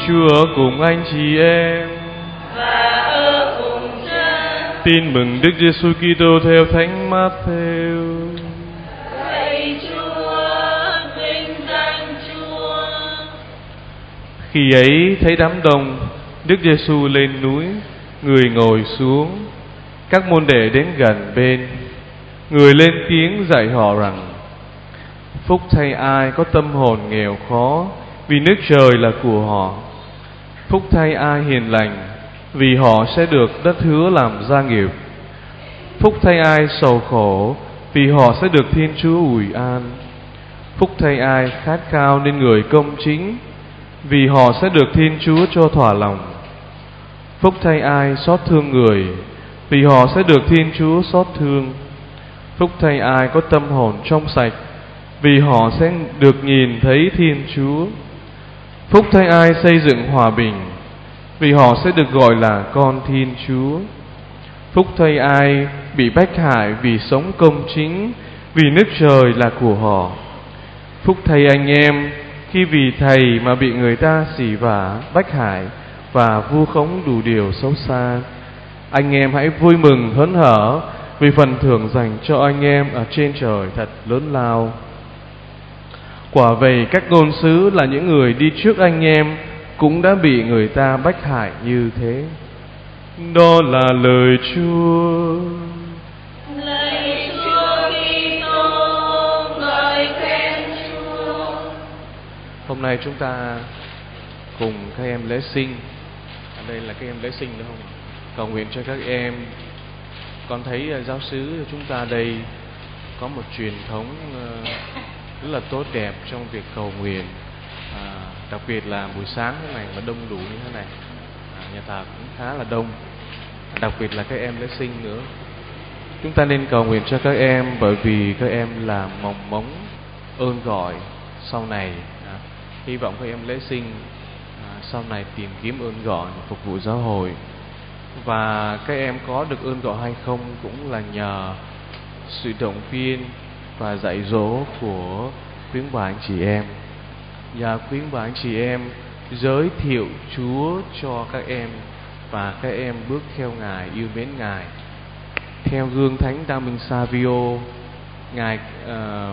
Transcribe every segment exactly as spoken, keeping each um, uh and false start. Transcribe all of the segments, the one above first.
Chúa ở cùng anh chị em. Và ở cùng Cha. Tin mừng Đức Giêsu Kitô theo Thánh Mát-thêu. Lạy Chúa, vinh danh Chúa. Khi ấy thấy đám đông, Đức Giêsu lên núi, người ngồi xuống. Các môn đệ đến gần bên, người lên tiếng dạy họ rằng: phúc thay ai có tâm hồn nghèo khó, vì nước trời là của họ. Phúc thay ai hiền lành, vì họ sẽ được đất hứa làm gia nghiệp. Phúc thay ai sầu khổ, vì họ sẽ được Thiên Chúa ủi an. Phúc thay ai khát khao nên người công chính, vì họ sẽ được Thiên Chúa cho thỏa lòng. Phúc thay ai xót thương người, vì họ sẽ được Thiên Chúa xót thương. Phúc thay ai có tâm hồn trong sạch, vì họ sẽ được nhìn thấy Thiên Chúa. Phúc thay ai xây dựng hòa bình, vì họ sẽ được gọi là con Thiên Chúa. Phúc thay ai bị bách hại vì sống công chính, vì nước trời là của họ. Phúc thay anh em khi vì Thầy mà bị người ta sỉ vả, bách hại và vu khống đủ điều xấu xa. Anh em hãy vui mừng hớn hở, vì phần thưởng dành cho anh em ở trên trời thật lớn lao. Quả vậy các ngôn sứ là những người đi trước anh em cũng đã bị người ta bách hại như thế. Đó là lời Chúa. Lạy Chúa Kitô, ngợi khen Chúa. Hôm nay chúng ta cùng các em lễ sinh. Ở đây là các em lễ sinh đúng không? Cầu nguyện cho các em. Con thấy giáo xứ chúng ta đây có một truyền thống rất là tốt đẹp trong việc cầu nguyện, à, đặc biệt là buổi sáng thế này mà đông đủ như thế này, à, nhà thờ cũng khá là đông, đặc biệt là các em lễ sinh nữa. Chúng ta nên cầu nguyện cho các em, bởi vì các em là mầm mống ơn gọi sau này. à, hy vọng các em lễ sinh à, sau này tìm kiếm ơn gọi phục vụ giáo hội. Và các em có được ơn gọi hay không cũng là nhờ sự động viên và dạy dỗ của khuyến bà anh chị em. Và khuyến bà anh chị em giới thiệu Chúa cho các em, và các em bước theo Ngài, yêu mến Ngài. Theo gương Thánh Đa Minh Savio, Ngài uh,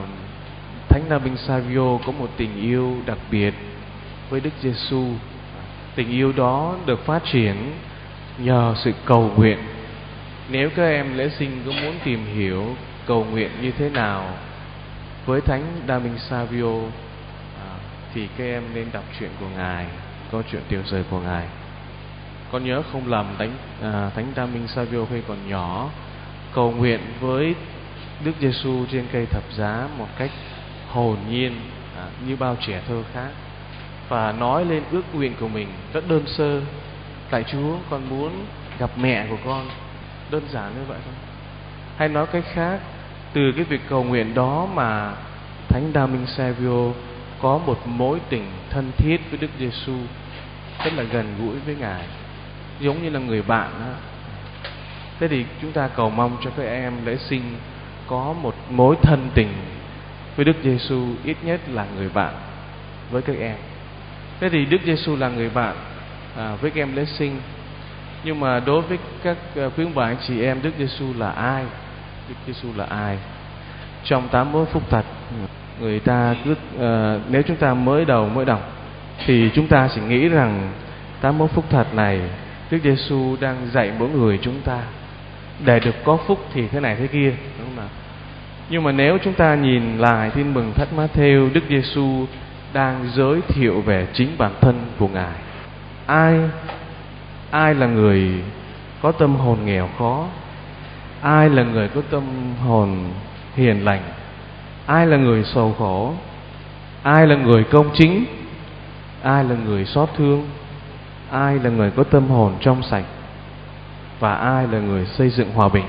Thánh Đa Minh Savio có một tình yêu đặc biệt với Đức Giêsu. Tình yêu đó được phát triển nhờ sự cầu nguyện. Nếu các em lễ sinh có muốn tìm hiểu cầu nguyện như thế nào với Thánh Đa Minh Savio, à, thì các em nên đọc truyện của Ngài, câu chuyện tiểu sử của Ngài. Con nhớ không lầm, Thánh, à, Thánh Đa Minh Savio khi còn nhỏ cầu nguyện với Đức Giêsu trên cây thập giá một cách hồn nhiên, à, như bao trẻ thơ khác, và nói lên ước nguyện của mình rất đơn sơ: Lạy Chúa, con muốn gặp mẹ của con. Đơn giản như vậy thôi. Hay nói cách khác, từ cái việc cầu nguyện đó mà Thánh Đa Minh Savio có một mối tình thân thiết với Đức Giêsu, rất là gần gũi với Ngài, giống như là người bạn đó. Thế thì chúng ta cầu mong cho các em lễ sinh có một mối thân tình với Đức Giêsu, ít nhất là người bạn với các em. Thế thì Đức Giêsu là người bạn à, với các em lễ sinh. Nhưng mà đối với các uh, quý ông bà anh chị em, Đức Giêsu là ai? Đức Giêsu là ai? Trong tám mối phúc thật, người ta cứ uh, nếu chúng ta mới đầu mới đọc thì chúng ta chỉ nghĩ rằng tám mối phúc thật này Đức Giêsu đang dạy mỗi người chúng ta để được có phúc thì thế này thế kia, đúng không nào? Nhưng mà nếu chúng ta nhìn lại Tin mừng Thánh Mát-thêu, Đức Giêsu đang giới thiệu về chính bản thân của Ngài. Ai Ai là người có tâm hồn nghèo khó? Ai là người có tâm hồn hiền lành? Ai là người sầu khổ? Ai là người công chính? Ai là người xót thương? Ai là người có tâm hồn trong sạch? Và ai là người xây dựng hòa bình?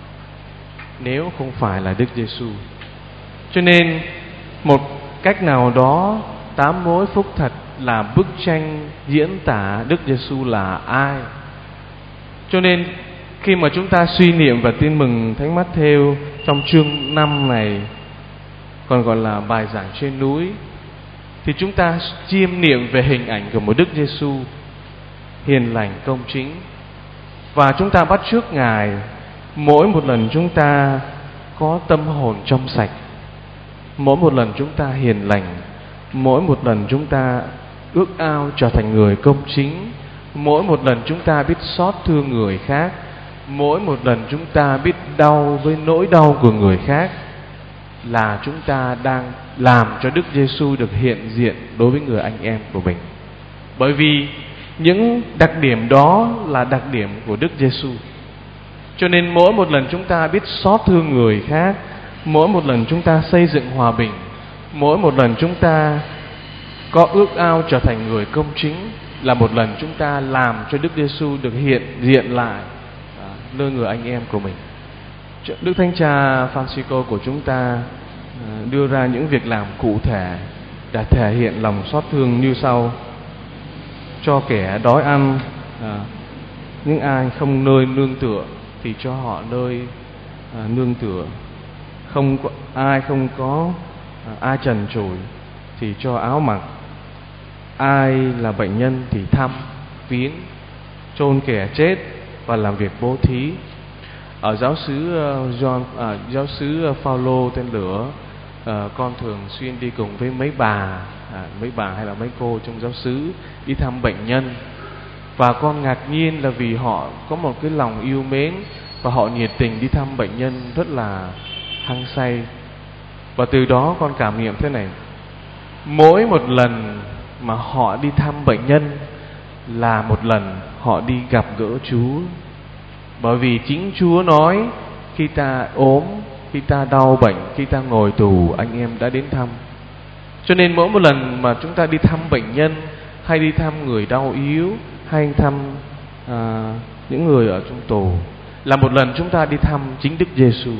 Nếu không phải là Đức Giêsu. Cho nên một cách nào đó, tám mối phúc thật là bức tranh diễn tả Đức Giêsu là ai. Cho nên khi mà chúng ta suy niệm và Tin mừng Thánh Mát-thêu trong chương năm này, còn gọi là bài giảng trên núi, thì chúng ta chiêm niệm về hình ảnh của một Đức Giêsu hiền lành công chính, và chúng ta bắt chước Ngài mỗi một lần chúng ta có tâm hồn trong sạch, mỗi một lần chúng ta hiền lành, mỗi một lần chúng ta ước ao trở thành người công chính, mỗi một lần chúng ta biết xót thương người khác, mỗi một lần chúng ta biết đau với nỗi đau của người khác, là chúng ta đang làm cho Đức Giêsu được hiện diện đối với người anh em của mình. Bởi vì những đặc điểm đó là đặc điểm của Đức Giêsu. Cho nên mỗi một lần chúng ta biết xót thương người khác, mỗi một lần chúng ta xây dựng hòa bình, mỗi một lần chúng ta có ước ao trở thành người công chính, là một lần chúng ta làm cho Đức Giêsu được hiện diện lại nơi người anh em của mình. Đức Thánh Cha Francisco của chúng ta đưa ra những việc làm cụ thể để thể hiện lòng xót thương như sau: cho kẻ đói ăn, à, những ai không nơi nương tựa thì cho họ nơi à, nương tựa, không có, ai không có à, ai trần trụi thì cho áo mặc, ai là bệnh nhân thì thăm viếng, chôn kẻ chết và làm việc bố thí. Ở giáo xứ uh, John, à, giáo xứ Phaolô tên lửa, à, con thường xuyên đi cùng với mấy bà, à, mấy bà hay là mấy cô trong giáo xứ đi thăm bệnh nhân, và con ngạc nhiên là vì họ có một cái lòng yêu mến và họ nhiệt tình đi thăm bệnh nhân rất là hăng say. Và từ đó con cảm nghiệm thế này: mỗi một lần mà họ đi thăm bệnh nhân là một lần họ đi gặp gỡ Chúa. Bởi vì chính Chúa nói khi ta ốm, khi ta đau bệnh, khi ta ngồi tù, anh em đã đến thăm. Cho nên mỗi một lần mà chúng ta đi thăm bệnh nhân, hay đi thăm người đau yếu, hay thăm à, những người ở trong tù, là một lần chúng ta đi thăm chính Đức Giêsu.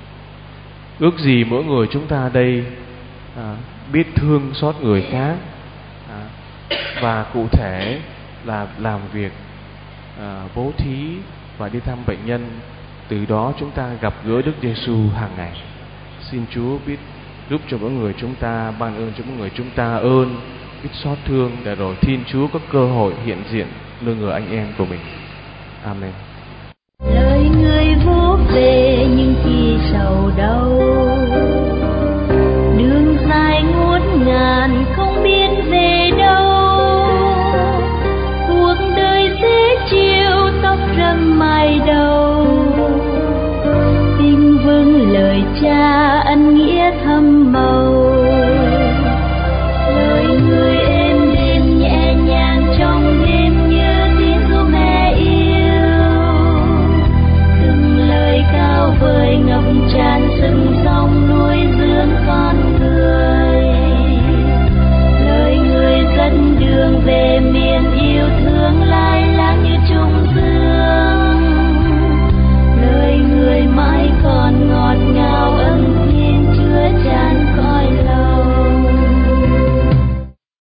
Ước gì mỗi người chúng ta đây à, biết thương xót người khác, à, và cụ thể là làm việc à, bố thí và đi thăm bệnh nhân. Từ đó chúng ta gặp gỡ Đức Giêsu hàng ngày. Xin Chúa biết giúp cho mỗi người chúng ta, ban ơn cho mỗi người chúng ta ơn, biết xót thương, để rồi Thiên Chúa có cơ hội hiện diện nơi người anh em của mình. Amen. Lời người vô về những khi sầu đau, đường dài ngút ngàn không biết